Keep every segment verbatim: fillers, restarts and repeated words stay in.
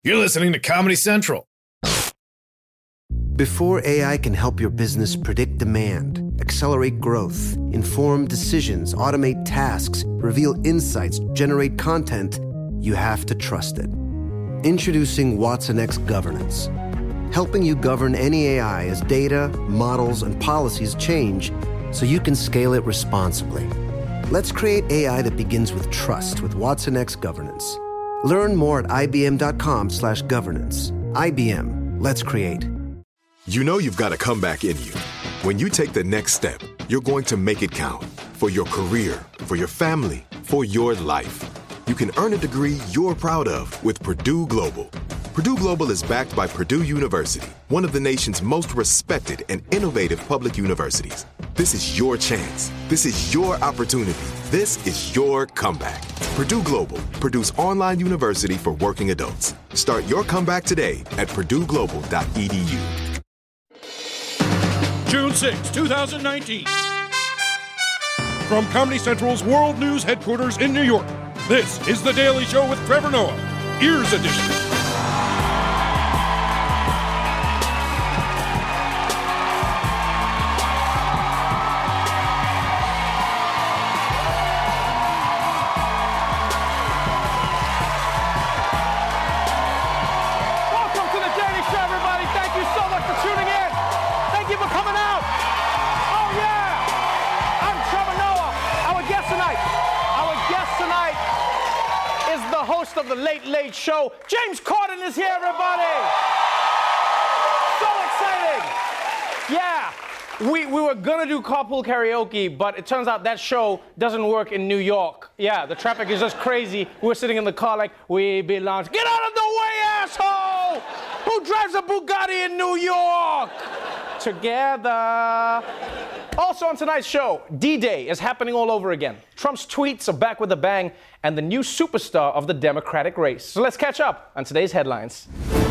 You're listening to Comedy Central. Before A I can help your business predict demand, accelerate growth, inform decisions, automate tasks, reveal insights, generate content, you have to trust it. Introducing watsonx Governance, helping you govern any A I as data, models, and policies change so you can scale it responsibly. Let's create A I that begins with trust with watsonx Governance. Learn more at ibm.com slash governance. I B M. Let's create. You know you've got a comeback in you. When you take the next step, you're going to make it count. For your career, for your family, for your life. You can earn a degree you're proud of with Purdue Global. Purdue Global is backed by Purdue University, one of the nation's most respected and innovative public universities. This is your chance. This is your opportunity. This is your comeback. Purdue Global, Purdue's online university for working adults. Start your comeback today at purdue global dot e d u. June sixth, twenty nineteen. From Comedy Central's World News headquarters in New York, this is The Daily Show with Trevor Noah, Ears Edition. Welcome to The Daily Show, everybody. Thank you so much for tuning in. Thank you for coming out. Oh, yeah. I'm Trevor Noah. Our guest tonight, our guest tonight is the host of The Late Late Show. James Corden is here, everybody. So exciting. Yeah. We, we were going to do carpool karaoke, but it turns out that show doesn't work in New York. Yeah, the traffic is just crazy. We're sitting in the car like, we belong. Get out of the way, asshole! Who drives a Bugatti in New York? Together. Also on tonight's show, D-Day is happening all over again. Trump's tweets are back with a bang, and the new superstar of the Democratic race. So let's catch up on today's headlines.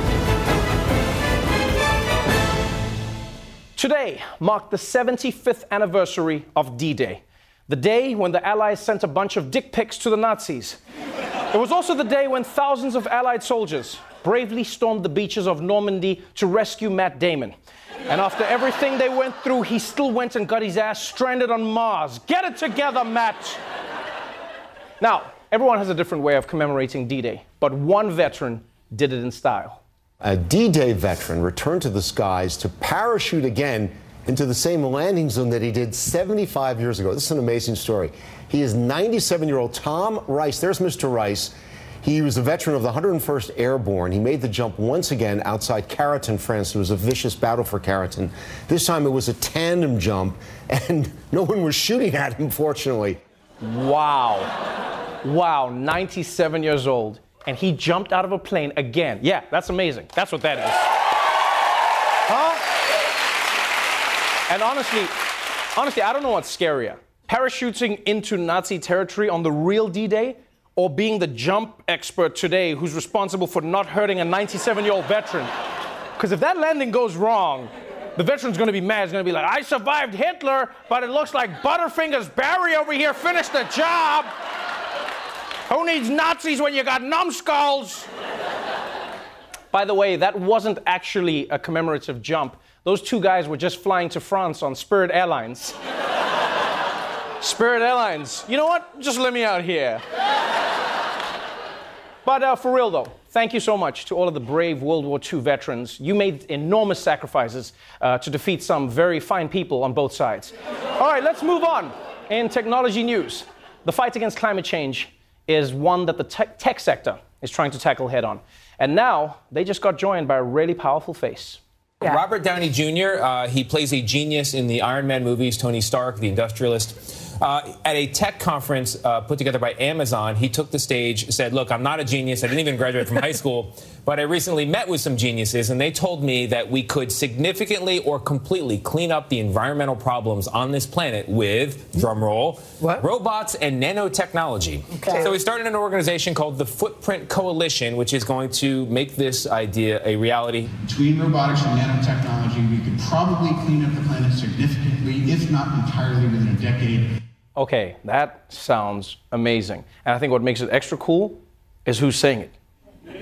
Today marked the seventy-fifth anniversary of D-Day, the day when the Allies sent a bunch of dick pics to the Nazis. It was also the day when thousands of Allied soldiers bravely stormed the beaches of Normandy to rescue Matt Damon. And after everything they went through, he still went and got his ass stranded on Mars. Get it together, Matt! Now, everyone has a different way of commemorating D-Day, but one veteran did it in style. A D-Day veteran returned to the skies to parachute again into the same landing zone that he did seventy-five years ago. This is an amazing story. He is ninety-seven-year-old Tom Rice. There's Mister Rice. He was a veteran of the one hundred first Airborne. He made the jump once again outside Carrollton, France. It was a vicious battle for Carrollton. This time it was a tandem jump, and no one was shooting at him, fortunately. Wow. Wow, ninety-seven years old. And he jumped out of a plane again. Yeah, that's amazing. That's what that is. Huh? And honestly, honestly, I don't know what's scarier. Parachuting into Nazi territory on the real D-Day, or being the jump expert today who's responsible for not hurting a ninety-seven-year-old veteran. Because if that landing goes wrong, the veteran's gonna be mad. He's gonna be like, I survived Hitler, but it looks like Butterfingers Barry over here finished the job. Who needs Nazis when you got numbskulls? By the way, that wasn't actually a commemorative jump. Those two guys were just flying to France on Spirit Airlines. Spirit Airlines, you know what? Just let me out here. But uh, for real though, thank you so much to all of the brave World War Two veterans. You made enormous sacrifices uh, to defeat some very fine people on both sides. All right, let's move on. In technology news, the fight against climate change is one that the tech, tech sector is trying to tackle head on. And now they just got joined by a really powerful face. Yeah. Robert Downey Junior, uh, he plays a genius in the Iron Man movies, Tony Stark, the industrialist. Uh, at a tech conference uh, put together by Amazon, he took the stage, said, look, I'm not a genius. I didn't even graduate from high school, but I recently met with some geniuses, and they told me that we could significantly or completely clean up the environmental problems on this planet with, drumroll, what? robots and nanotechnology. Okay. So we started an organization called the Footprint Coalition, which is going to make this idea a reality. Between robotics and nanotechnology, we could probably clean up the planet significantly, if not entirely, within a decade. Okay, that sounds amazing. And I think what makes it extra cool is who's saying it.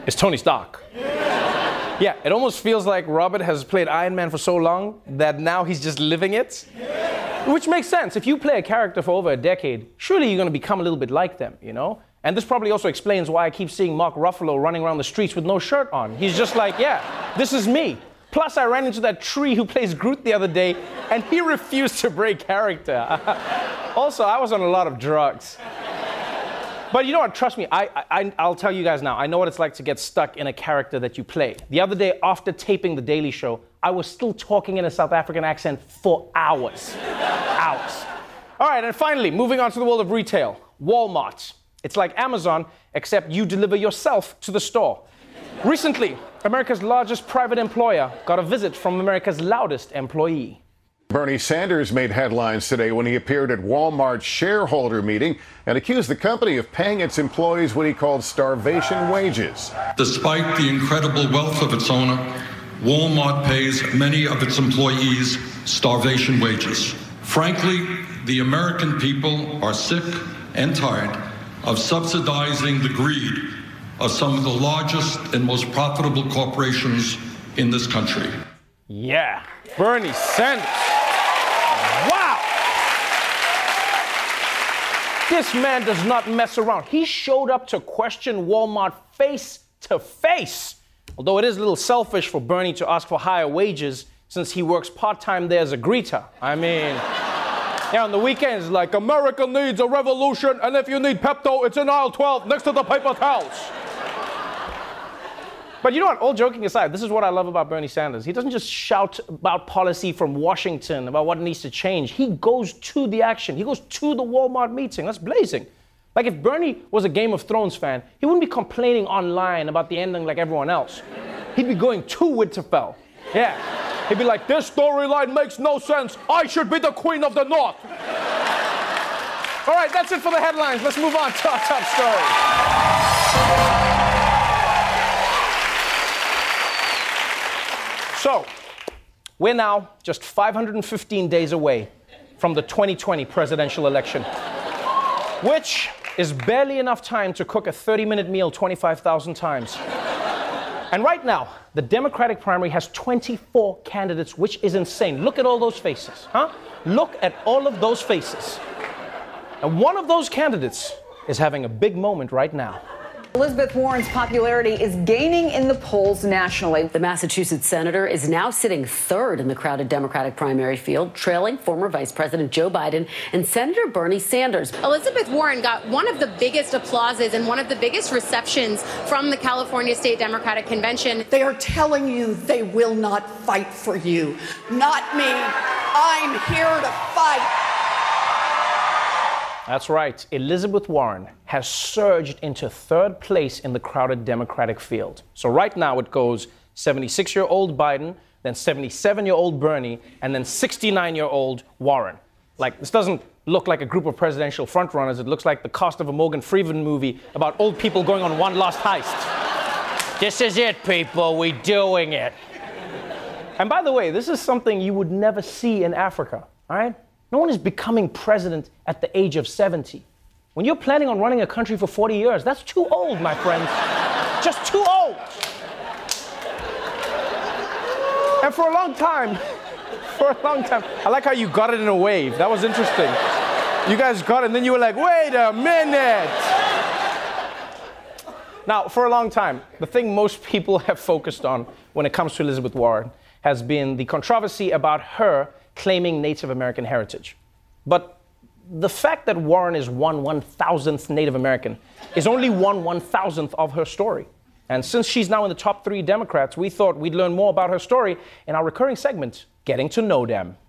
is Tony Stark. Yeah, it almost feels like Robert has played Iron Man for so long that now he's just living it. Which makes sense. If you play a character for over a decade, surely you're going to become a little bit like them, you know? And this probably also explains why I keep seeing Mark Ruffalo running around the streets with no shirt on. He's just like, yeah, this is me. Plus, I ran into that tree who plays Groot the other day, and he refused to break character. Also, I was on a lot of drugs. But you know what? Trust me, I, I, I'll tell you guys now. I know what it's like to get stuck in a character that you play. The other day, after taping The Daily Show, I was still talking in a South African accent for hours. Hours. All right, and finally, moving on to the world of retail. Walmart. It's like Amazon, except you deliver yourself to the store. Recently, America's largest private employer got a visit from America's loudest employee. Bernie Sanders made headlines today when he appeared at Walmart's shareholder meeting and accused the company of paying its employees what he called starvation wages. Despite the incredible wealth of its owner, Walmart pays many of its employees starvation wages. Frankly, the American people are sick and tired of subsidizing the greed of some of the largest and most profitable corporations in this country. Yeah, Bernie Sanders. Wow! This man does not mess around. He showed up to question Walmart face to face. Although it is a little selfish for Bernie to ask for higher wages since he works part-time there as a greeter. I mean, yeah, on the weekends, like, America needs a revolution, and if you need Pepto, it's in aisle twelve next to the paper towels. But you know what, all joking aside, this is what I love about Bernie Sanders. He doesn't just shout about policy from Washington, about what needs to change. He goes to the action. He goes to the Walmart meeting. That's blazing. Like, if Bernie was a Game of Thrones fan, he wouldn't be complaining online about the ending like everyone else. He'd be going to Winterfell. Yeah. He'd be like, this storyline makes no sense. I should be the Queen of the North. All right, that's it for the headlines. Let's move on to our top story. So, we're now just five hundred fifteen days away from the twenty twenty presidential election, which is barely enough time to cook a thirty-minute meal twenty-five thousand times. And right now, the Democratic primary has twenty-four candidates, which is insane. Look at all those faces, huh? Look at all of those faces. And one of those candidates is having a big moment right now. Elizabeth Warren's popularity is gaining in the polls nationally. The Massachusetts senator is now sitting third in the crowded Democratic primary field, trailing former Vice President Joe Biden and Senator Bernie Sanders. Elizabeth Warren got one of the biggest applauses and one of the biggest receptions from the California State Democratic Convention. They are telling you they will not fight for you. Not me. I'm here to fight. That's right. Elizabeth Warren has surged into third place in the crowded Democratic field. So right now it goes seventy-six-year-old Biden, then seventy-seven-year-old Bernie, and then sixty-nine-year-old Warren. Like, this doesn't look like a group of presidential frontrunners. It looks like the cast of a Morgan Freeman movie about old people going on one last heist. This is it, people. We're doing it. And by the way, this is something you would never see in Africa, all right? No one is becoming president at the age of seventy. When you're planning on running a country for forty years, that's too old, my friends. Just too old. And for a long time, for a long time, I like how you got it in a wave. That was interesting. You guys got it, and then you were like, wait a minute. Now, for a long time, the thing most people have focused on when it comes to Elizabeth Warren has been the controversy about her claiming Native American heritage. But the fact that Warren is one one-thousandth Native American is only one one-thousandth of her story. And since she's now in the top three Democrats, we thought we'd learn more about her story in our recurring segment, Getting to Know Them.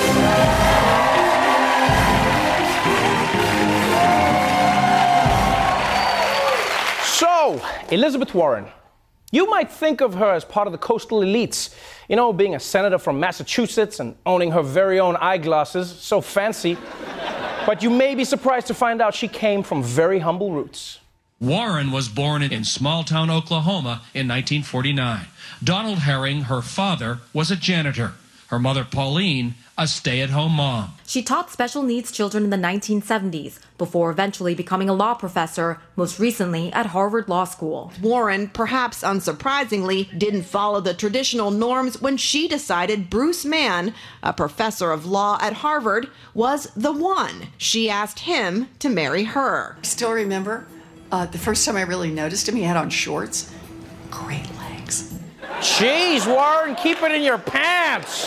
So, Elizabeth Warren. You might think of her as part of the coastal elites, you know, being a senator from Massachusetts and owning her very own eyeglasses, so fancy. But you may be surprised to find out she came from very humble roots. Warren was born in small-town Oklahoma in nineteen forty-nine. Donald Herring, her father, was a janitor. Her mother, Pauline, a stay-at-home mom. She taught special needs children in the nineteen seventies before eventually becoming a law professor, most recently at Harvard Law School. Warren, perhaps unsurprisingly, didn't follow the traditional norms when she decided Bruce Mann, a professor of law at Harvard, was the one. She asked him to marry her. I still remember uh, the first time I really noticed him, he had on shorts. Great legs. Jeez, Warren, keep it in your pants.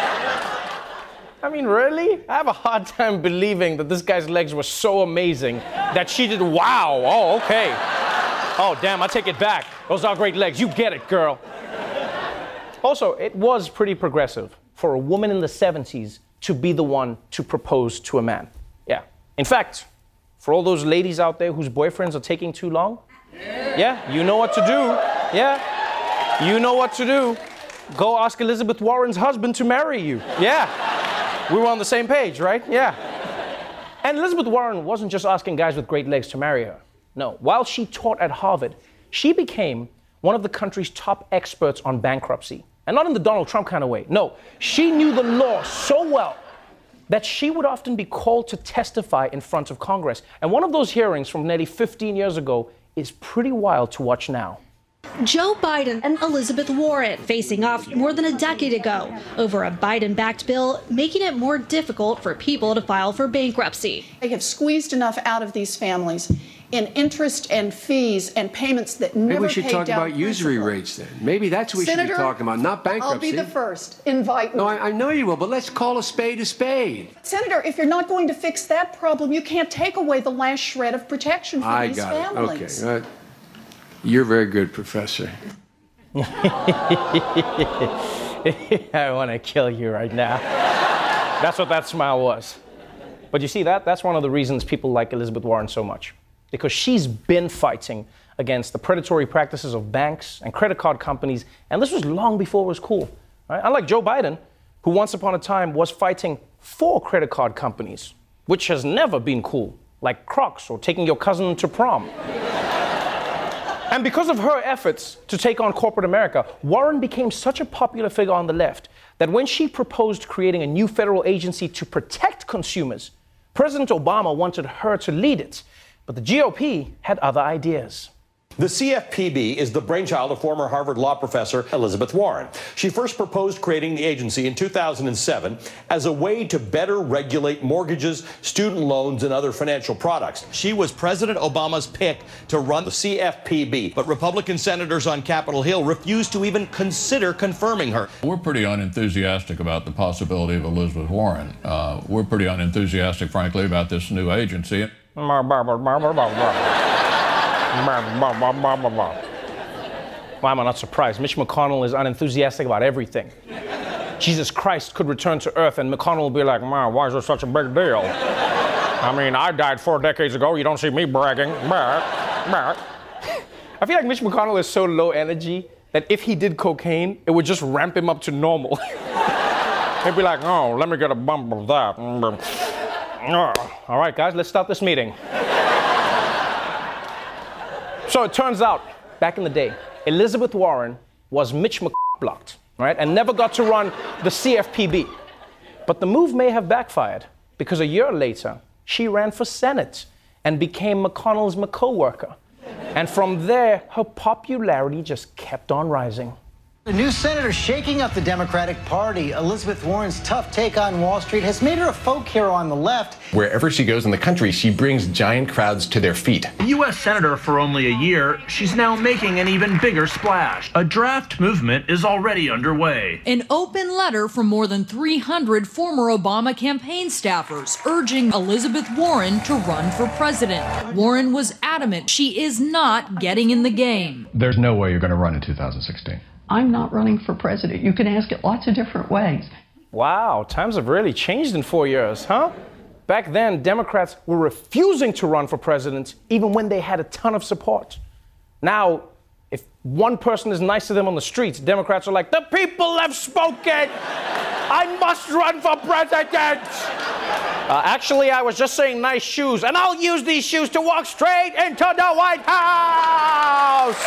I mean, really? I have a hard time believing that this guy's legs were so amazing that she did wow. Oh, okay. Oh, damn, I take it back. Those are great legs. You get it, girl. Also, it was pretty progressive for a woman in the seventies to be the one to propose to a man. Yeah. In fact, for all those ladies out there whose boyfriends are taking too long, yeah, you know what to do. Yeah. You know what to do. Go ask Elizabeth Warren's husband to marry you. Yeah. We were on the same page, right? Yeah. And Elizabeth Warren wasn't just asking guys with great legs to marry her. No. While she taught at Harvard, she became one of the country's top experts on bankruptcy. And not in the Donald Trump kind of way. No. She knew the law so well that she would often be called to testify in front of Congress. And one of those hearings from nearly fifteen years ago is pretty wild to watch now. Joe Biden and Elizabeth Warren facing off more than a decade ago over a Biden-backed bill making it more difficult for people to file for bankruptcy. They have squeezed enough out of these families in interest and fees and payments that never paid down. Maybe we should talk about usury principal. rates then. Maybe that's what we Senator, should be talking about, not bankruptcy. I'll be the first. Invite me. No, I, I know you will, but let's call a spade a spade. Senator, if you're not going to fix that problem, you can't take away the last shred of protection for I these got families. it. Okay. Uh, You're very good, Professor. I want to kill you right now. That's what that smile was. But you see, that that's one of the reasons people like Elizabeth Warren so much. Because she's been fighting against the predatory practices of banks and credit card companies, and this was long before it was cool. Right? Unlike Joe Biden, who once upon a time was fighting for credit card companies, which has never been cool, like Crocs or taking your cousin to prom. And because of her efforts to take on corporate America, Warren became such a popular figure on the left that when she proposed creating a new federal agency to protect consumers, President Obama wanted her to lead it, but the G O P had other ideas. The C F P B is the brainchild of former Harvard law professor Elizabeth Warren. She first proposed creating the agency in two thousand seven as a way to better regulate mortgages, student loans, and other financial products. She was President Obama's pick to run the C F P B, but Republican senators on Capitol Hill refused to even consider confirming her. We're pretty unenthusiastic about the possibility of Elizabeth Warren. Uh, we're pretty unenthusiastic, frankly, about this new agency. Why am I not surprised? Mitch McConnell is unenthusiastic about everything. Jesus Christ could return to Earth and McConnell will be like, man, why is this such a big deal? I mean, I died four decades ago. You don't see me bragging. I feel like Mitch McConnell is so low energy that if he did cocaine, it would just ramp him up to normal. He'd be like, oh, let me get a bump of that. All right, guys, let's start this meeting. So it turns out, back in the day, Elizabeth Warren was Mitch McClocked, right, and never got to run the C F P B. But the move may have backfired, because a year later, she ran for Senate and became McConnell's co-worker. And from there, her popularity just kept on rising. A new senator shaking up the Democratic Party. Elizabeth Warren's tough take on Wall Street has made her a folk hero on the left. Wherever she goes in the country, she brings giant crowds to their feet. U S senator for only a year, she's now making an even bigger splash. A draft movement is already underway. An open letter from more than three hundred former Obama campaign staffers urging Elizabeth Warren to run for president. Warren was adamant she is not getting in the game. There's no way you're going to run in two thousand sixteen. I'm not running for president. You can ask it lots of different ways. Wow, times have really changed in four years, huh? Back then, Democrats were refusing to run for president even when they had a ton of support. Now, if one person is nice to them on the streets, Democrats are like, the people have spoken! I must run for president! Uh, actually, I was just saying nice shoes, and I'll use these shoes to walk straight into the White House!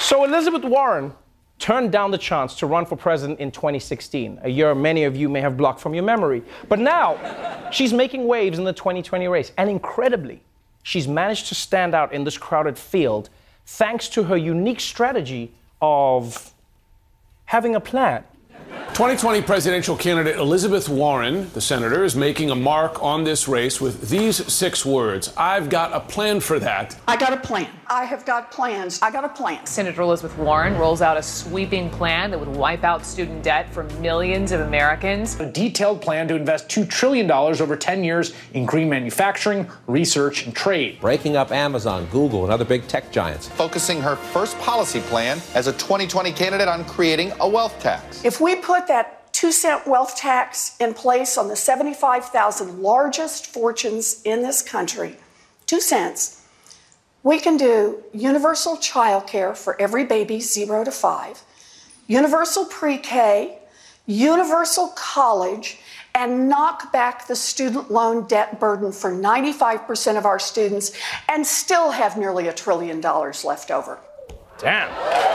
So Elizabeth Warren turned down the chance to run for president in twenty sixteen, a year many of you may have blocked from your memory. But now, she's making waves in the twenty twenty race. And incredibly, she's managed to stand out in this crowded field thanks to her unique strategy of having a plan. twenty twenty presidential candidate Elizabeth Warren, the senator, is making a mark on this race with these six words. I've got a plan for that. I got a plan. I have got plans. I got a plan. Senator Elizabeth Warren rolls out a sweeping plan that would wipe out student debt for millions of Americans. A detailed plan to invest two trillion dollars over ten years in green manufacturing, research, and trade. Breaking up Amazon, Google, and other big tech giants. Focusing her first policy plan as a twenty twenty candidate on creating a wealth tax. If we put that two cent wealth tax in place on the seventy-five thousand largest fortunes in this country, two cents, we can do universal child care for every baby zero to five, universal pre-K, universal college, and knock back the student loan debt burden for ninety-five percent of our students and still have nearly a trillion dollars left over. Damn.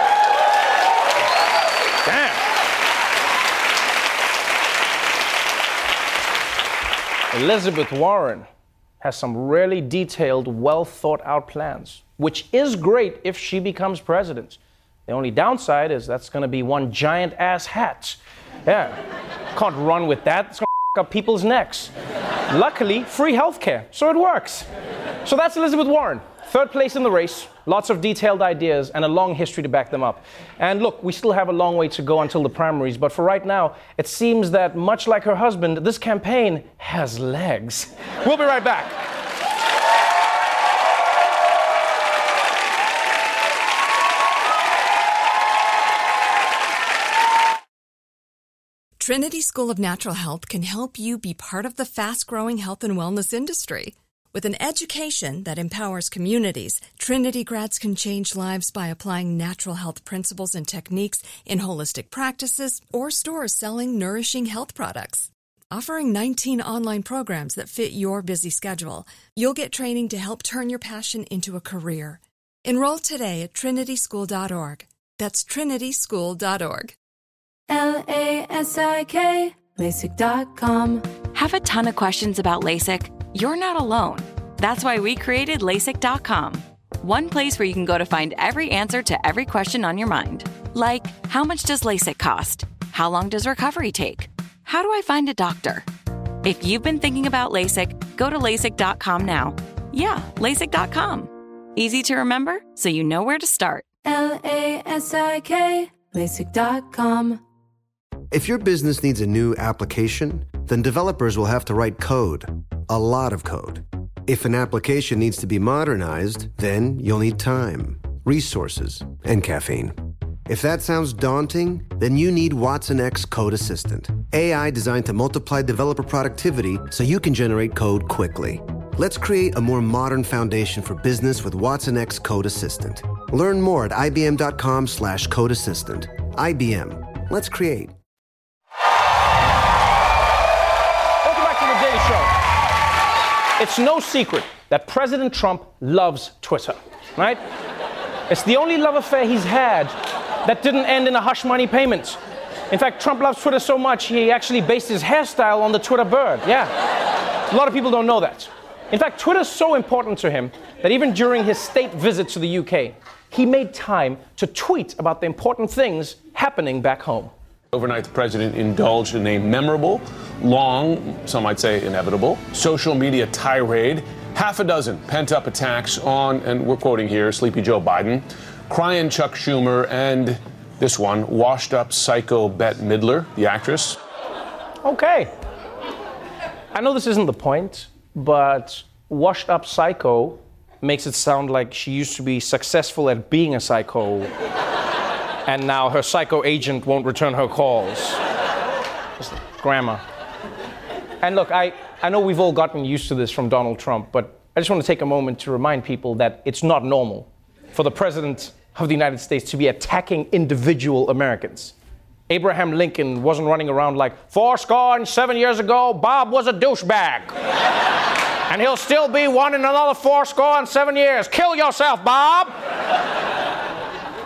Damn. Elizabeth Warren has some really detailed, well-thought-out plans, which is great if she becomes president. The only downside is that's going to be one giant-ass hat. Yeah, can't run with that. It's going to f*** up people's necks. Luckily, free healthcare, so it works. So that's Elizabeth Warren. Third place in the race, lots of detailed ideas, and a long history to back them up. And look, we still have a long way to go until the primaries, but for right now, it seems that much like her husband, this campaign has legs. We'll be right back. Trinity School of Natural Health can help you be part of the fast-growing health and wellness industry. With an education that empowers communities, Trinity grads can change lives by applying natural health principles and techniques in holistic practices or stores selling nourishing health products. Offering nineteen online programs that fit your busy schedule, you'll get training to help turn your passion into a career. Enroll today at trinity school dot org. That's trinity school dot org. L A S I K, LASIK dot com. Have a ton of questions about LASIK? You're not alone. That's why we created LASIK dot com. One place where you can go to find every answer to every question on your mind. Like, how much does LASIK cost? How long does recovery take? How do I find a doctor? If you've been thinking about LASIK, go to LASIK dot com now. Yeah, LASIK dot com. Easy to remember, so you know where to start. L A S I K, LASIK dot com. If your business needs a new application, then developers will have to write code. A lot of code. If an application needs to be modernized, then you'll need time, resources, and caffeine. If that sounds daunting, then you need Watson X Code Assistant. A I designed to multiply developer productivity so you can generate code quickly. Let's create a more modern foundation for business with Watson X Code Assistant. Learn more at ibm.com slash code assistant. I B M. Let's create. It's no secret that President Trump loves Twitter, right? It's the only love affair he's had that didn't end in a hush money payment. In fact, Trump loves Twitter so much, he actually based his hairstyle on the Twitter bird, yeah. A lot of people don't know that. In fact, Twitter's so important to him that even during his state visit to the U K, he made time to tweet about the important things happening back home. Overnight, the president indulged in a memorable, long, some might say inevitable, social media tirade. Half a dozen pent-up attacks on, and we're quoting here, Sleepy Joe Biden, crying Chuck Schumer, and this one, washed-up psycho Bette Midler, the actress. Okay. I know this isn't the point, but washed-up psycho makes it sound like she used to be successful at being a psycho. And now her psycho agent won't return her calls. Just grammar. And look, I, I know we've all gotten used to this from Donald Trump, but I just want to take a moment to remind people that it's not normal for the President of the United States to be attacking individual Americans. Abraham Lincoln wasn't running around like, four score and seven years ago, Bob was a douchebag. And he'll still be one in another four score and seven years. Kill yourself, Bob!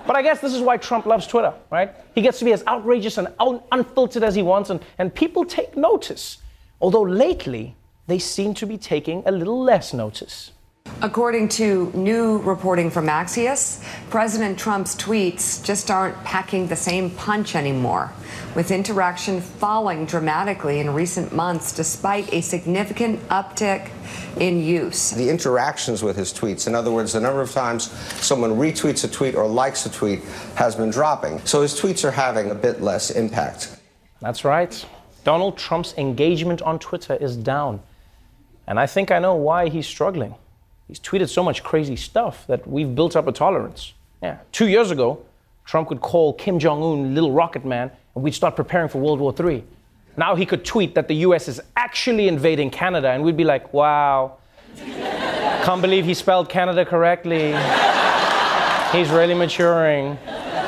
But I guess this is why Trump loves Twitter, right? He gets to be as outrageous and un- unfiltered as he wants, and, and people take notice. Although lately, they seem to be taking a little less notice. According to new reporting from Axios, President Trump's tweets just aren't packing the same punch anymore, with interaction falling dramatically in recent months despite a significant uptick in use. The interactions with his tweets, in other words, the number of times someone retweets a tweet or likes a tweet, has been dropping. So his tweets are having a bit less impact. That's right. Donald Trump's engagement on Twitter is down. And I think I know why he's struggling. He's tweeted so much crazy stuff that we've built up a tolerance. Yeah. Two years ago, Trump could call Kim Jong-un Little Rocket Man, and we'd start preparing for World War Three. Now he could tweet that the U S is actually invading Canada, and we'd be like, wow, can't believe he spelled Canada correctly. He's really maturing.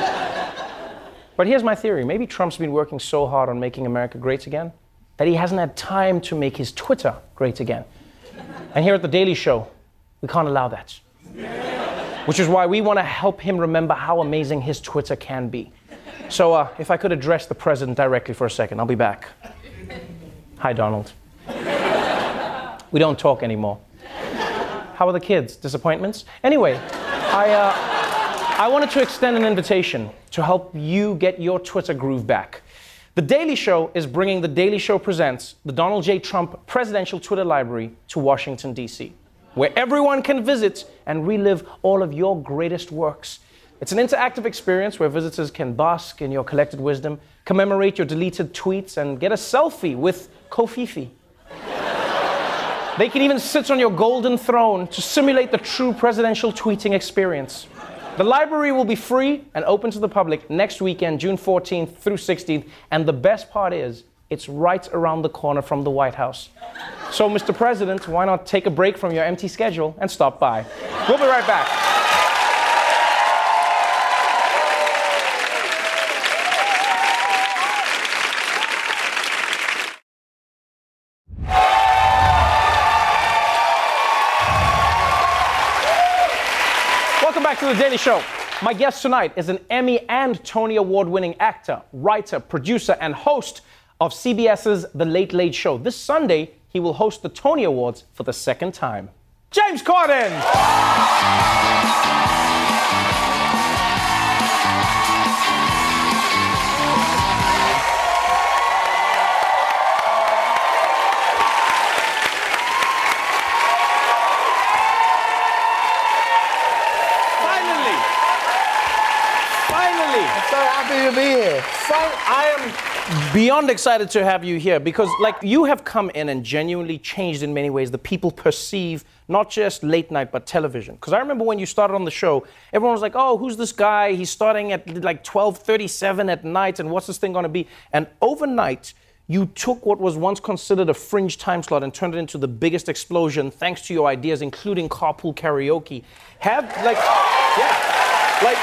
But here's my theory. Maybe Trump's been working so hard on making America great again that he hasn't had time to make his Twitter great again. And here at The Daily Show, we can't allow that. Which is why we want to help him remember how amazing his Twitter can be. So uh, if I could address the president directly for a second, I'll be back. Hi, Donald. We don't talk anymore. How are the kids? Disappointments? Anyway, I, uh, I wanted to extend an invitation to help you get your Twitter groove back. The Daily Show is bringing The Daily Show Presents the Donald J. Trump Presidential Twitter Library to Washington, D C, where everyone can visit and relive all of your greatest works. It's an interactive experience where visitors can bask in your collected wisdom, commemorate your deleted tweets, and get a selfie with Kofifi. They can even sit on your golden throne to simulate the true presidential tweeting experience. The library will be free and open to the public next weekend, June fourteenth through sixteenth, and the best part is, it's right around the corner from the White House. So, Mister President, why not take a break from your empty schedule and stop by? We'll be right back. Welcome back to The Daily Show. My guest tonight is an Emmy and Tony Award-winning actor, writer, producer, and host of CBS's The Late Late Show. This Sunday, he will host the Tony Awards for the second time. James Corden! To be here. I am beyond excited to have you here because, like, you have come in and genuinely changed in many ways the people perceive not just late night but television. Because I remember when you started on the show, everyone was like, "Oh, who's this guy? He's starting at like twelve thirty-seven at night, and what's this thing going to be?" And overnight, you took what was once considered a fringe time slot and turned it into the biggest explosion thanks to your ideas, including carpool karaoke. Have like, yeah, like.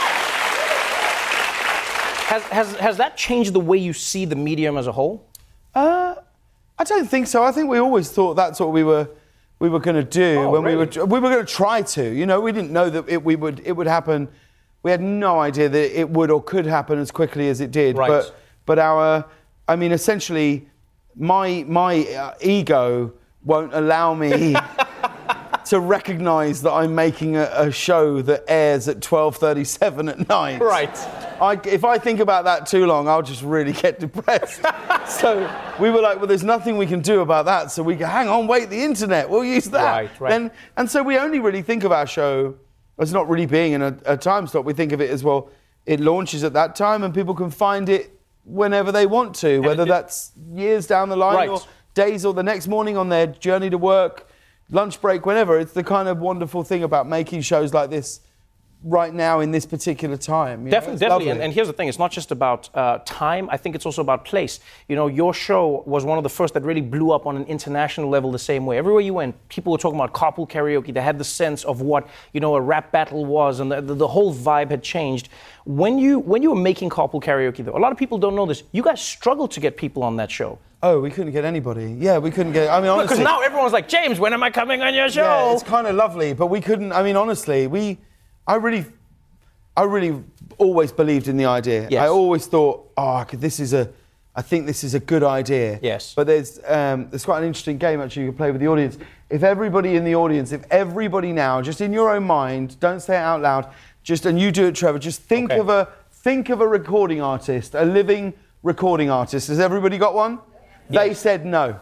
Has, has, has that changed the way you see the medium as a whole? Uh, I don't think so. I think we always thought that's what we were we were going to do oh, when really? we were we were going to try to. You know, we didn't know that it we would it would happen. We had no idea that it would or could happen as quickly as it did. Right. But but our, I mean, essentially, my my uh, ego won't allow me to recognise that I'm making a, a show that airs at twelve thirty-seven at night. Right. I, if I think about that too long, I'll just really get depressed. So we were like, well, there's nothing we can do about that. So we go, hang on, wait, the internet, we'll use that. Right, right. Then, and so we only really think of our show as not really being in a, a time slot. We think of it as, well, it launches at that time and people can find it whenever they want to, whether it, that's years down the line right. or days or the next morning on their journey to work, lunch break, whenever. It's the kind of wonderful thing about making shows like this right now in this particular time. You definitely, know, definitely. And, and here's the thing, it's not just about uh, time, I think it's also about place. You know, your show was one of the first that really blew up on an international level the same way. Everywhere you went, people were talking about carpool karaoke. They had the sense of what, you know, a rap battle was, and the, the, the whole vibe had changed. When you, when you were making carpool karaoke, though, a lot of people don't know this, you guys struggled to get people on that show. Oh, we couldn't get anybody. Yeah, we couldn't get, I mean, honestly. Because now everyone's like, James, when am I coming on your show? Yeah, it's kind of lovely, but we couldn't, I mean, honestly, we, I really, I really always believed in the idea. Yes. I always thought, oh, I could, this is a, I think this is a good idea. Yes. But there's, um, there's quite an interesting game actually you can play with the audience. If everybody in the audience, if everybody now, just in your own mind, don't say it out loud, just, and you do it, Trevor, just think Okay. of a, think of a recording artist, a living recording artist. Has everybody got one? Yes. They said no.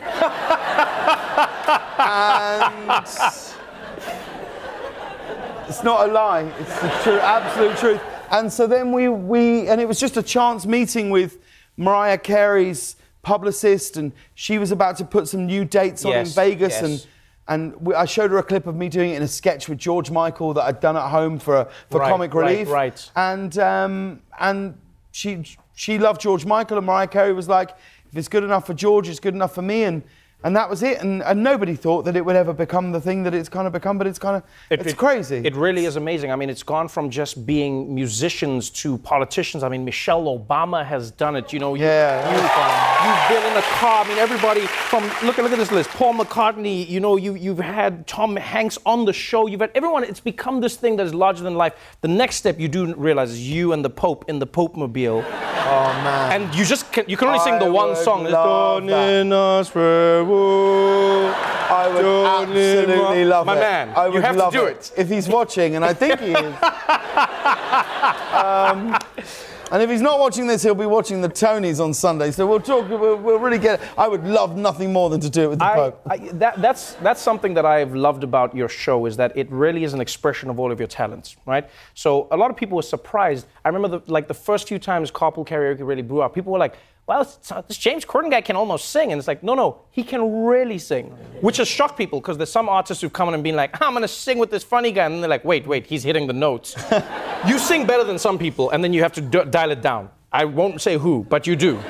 And it's not a lie, it's the true, absolute truth. And so then we, we, and it was just a chance meeting with Mariah Carey's publicist, and she was about to put some new dates on Yes, in Vegas, yes. and and we, I showed her a clip of me doing it in a sketch with George Michael that I'd done at home for for Right, comic right, relief. right. And um, and she she loved George Michael, and Mariah Carey was like, if it's good enough for George, it's good enough for me, and and that was it. And, and nobody thought that it would ever become the thing that it's kind of become, but it's kind of It- it's it- crazy. It really is amazing. I mean, it's gone from just being musicians to politicians. I mean, Michelle Obama has done it. You know, you, Yeah, you, that's fun. you've been in a car. I mean, everybody from look at look at this list. Paul McCartney. You know, you you've had Tom Hanks on the show. You've had everyone. It's become this thing that is larger than life. The next step you do realize is you and the Pope in the Pope mobile. Oh man! And you just can, you can only sing the I one would song. love Don't I would Don't absolutely in love my it. man, I would you have to love do it. If he's watching, and I think he is. um, and if he's not watching this, he'll be watching the Tonys on Sunday. So we'll talk. We'll, we'll really get it. I would love nothing more than to do it with the I, Pope. I, that, that's that's something that I've loved about your show, is that it really is an expression of all of your talents, right? So a lot of people were surprised. I remember the, like the first few times carpool karaoke really blew up. People were like, well, it's, this James Corden guy can almost sing. And it's like, no, no, he can really sing. Which has shocked people, because there's some artists who've come in and been like, I'm going to sing with this funny guy. And they're like, wait, wait, he's hitting the notes. You sing better than some people, and then you have to d- dial it down. I won't say who, but you do.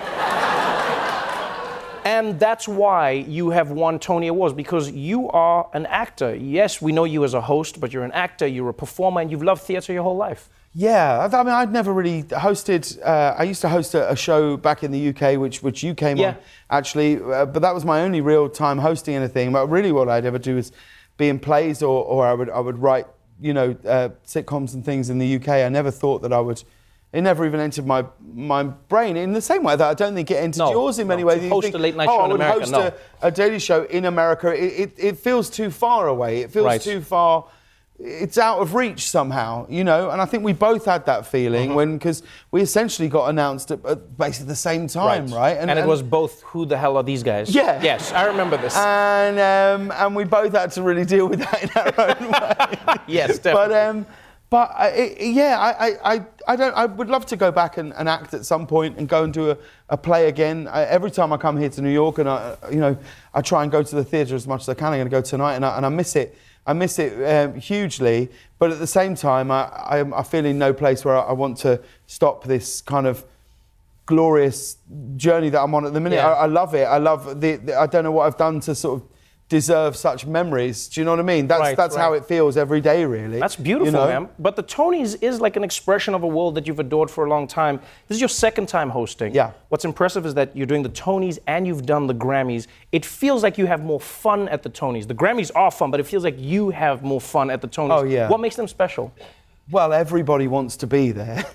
And that's why you have won Tony Awards, because you are an actor. Yes, we know you as a host, but you're an actor, you're a performer, and you've loved theatre your whole life. Yeah, I mean, I'd never really hosted. Uh, I used to host a, a show back in the U K, which which you came Yeah. on, actually. Uh, but that was my only real time hosting anything. But really, what I'd ever do is be in plays, or, or I would I would write, you know, uh, sitcoms and things in the U K. I never thought that I would. It never even entered my my brain. In the same way that I don't think it entered No, yours in many no. ways. To You host think, a late night oh, show I in would America, host no. a, a daily show in America. It, it, it feels too far away. It feels Right. too far. It's out of reach somehow, you know, and I think we both had that feeling Uh-huh. when, because we essentially got announced at, at basically the same time, right? And, it was both, who the hell are these guys? Yeah. Yes, I remember this. and um, and we both had to really deal with that in our own way. Yes, definitely. But um, but uh, it, yeah, I, I, I, I don't. I would love to go back and, and act at some point and go and do a, a play again. I, every time I come here to New York, and I, you know, I try and go to the theatre as much as I can. I'm going to go tonight, and I, and I miss it. I miss it um, hugely, but at the same time, I, I, I feel in no place where I, I want to stop this kind of glorious journey that I'm on at the minute. Yeah. I, I love it. I love the, the. I don't know what I've done to sort of deserve such memories. Do you know what I mean? That's Right, that's how right. it feels every day, really. That's beautiful, you know? man. But the Tonys is like an expression of a world that you've adored for a long time. This is your second time hosting. Yeah. What's impressive is that you're doing the Tonys and you've done the Grammys. It feels like you have more fun at the Tonys. The Grammys are fun, but it feels like you have more fun at the Tonys. Oh, yeah. What makes them special? Well, everybody wants to be there.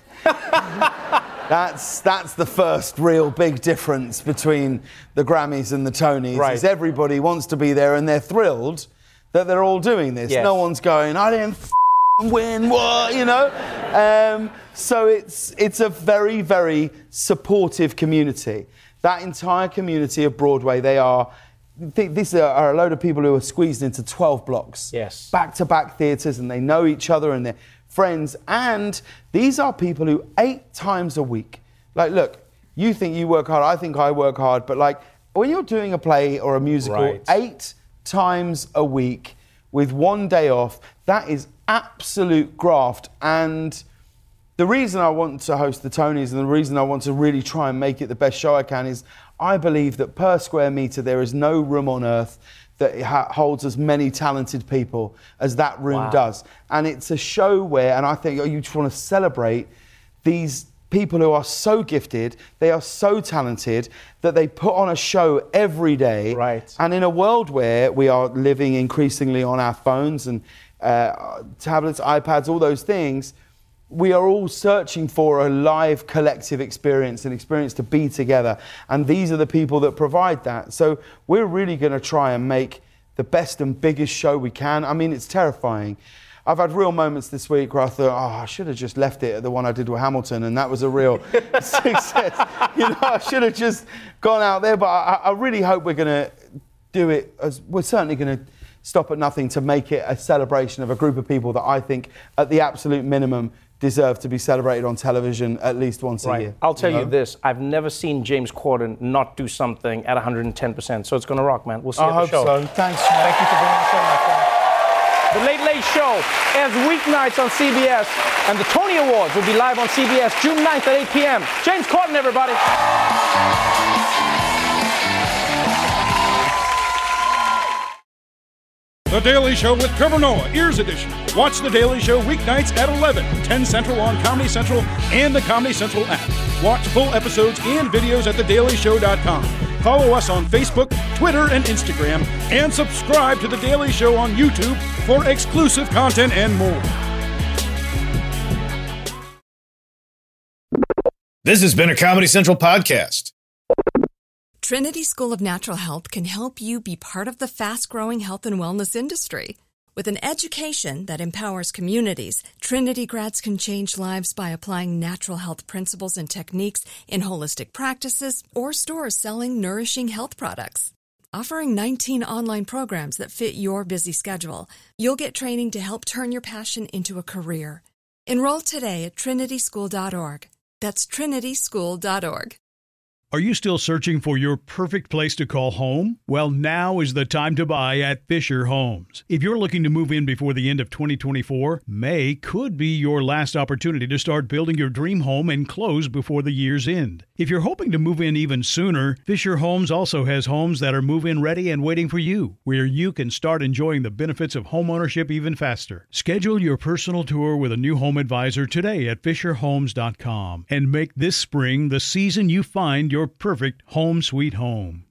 That's that's the first real big difference between the Grammys and the Tonys. Right. Is everybody wants to be there and they're thrilled that they're all doing this. Yes. No one's going, I didn't f- win, what, you know? Um, so it's it's a very, very supportive community. That entire community of Broadway, they are, th- these are, are a load of people who are squeezed into twelve blocks. Yes. Back-to-back theatres, and they know each other and they're friends. And these are people who eight times a week, like, look, you think you work hard, I think I work hard, but like, when you're doing a play or a musical, Right. eight times a week with one day off, that is absolute graft. And the reason I want to host the Tonys and the reason I want to really try and make it the best show I can is I believe that per square metre there is no room on earth that ha- holds as many talented people as that room Wow. does. And it's a show where, and I think oh, you just want to celebrate these people who are so gifted, they are so talented, that they put on a show every day. Right. And in a world where we are living increasingly on our phones and uh, tablets, iPads, all those things, we are all searching for a live collective experience, an experience to be together. And these are the people that provide that. So we're really going to try and make the best and biggest show we can. I mean, it's terrifying. I've had real moments this week where I thought, oh, I should have just left it at the one I did with Hamilton, and that was a real success. You know, I should have just gone out there. But I, I really hope we're going to do it, as we're certainly going to stop at nothing to make it a celebration of a group of people that I think, at the absolute minimum, deserve to be celebrated on television at least once right. a year. I'll tell you, you know? this, I've never seen James Corden not do something at one hundred ten percent, so it's going to rock, man. We'll see you I at the hope show. so. Thanks. Thank you for being on the show, my friend. The Late Late Show airs weeknights on C B S, and the Tony Awards will be live on C B S June ninth at eight p.m. James Corden, everybody. The Daily Show with Trevor Noah, Ears Edition. Watch The Daily Show weeknights at eleven, ten Central on Comedy Central and the Comedy Central app. Watch full episodes and videos at the daily show dot com. Follow us on Facebook, Twitter, and Instagram, and subscribe to The Daily Show on YouTube for exclusive content and more. This has been a Comedy Central podcast. Trinity School of Natural Health can help you be part of the fast-growing health and wellness industry. With an education that empowers communities, Trinity grads can change lives by applying natural health principles and techniques in holistic practices or stores selling nourishing health products. Offering nineteen online programs that fit your busy schedule, you'll get training to help turn your passion into a career. Enroll today at trinity school dot org. That's trinity school dot org. Are you still searching for your perfect place to call home? Well, now is the time to buy at Fisher Homes. If you're looking to move in before the end of twenty twenty-four, May could be your last opportunity to start building your dream home and close before the year's end. If you're hoping to move in even sooner, Fisher Homes also has homes that are move-in ready and waiting for you, where you can start enjoying the benefits of homeownership even faster. Schedule your personal tour with a new home advisor today at fisher homes dot com and make this spring the season you find your perfect home sweet home.